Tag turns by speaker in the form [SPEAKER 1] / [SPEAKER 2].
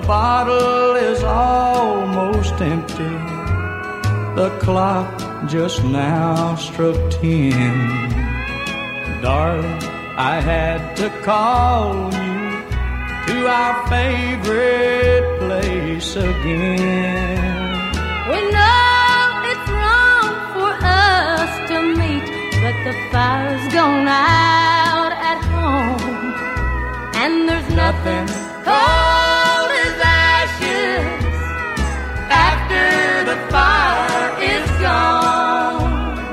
[SPEAKER 1] bottle is almost empty. The clock just now struck 10. Darling, I had to call you to our favorite place again.
[SPEAKER 2] We know it's wrong for us to meet, but the fire's gone out at home, and there's nothing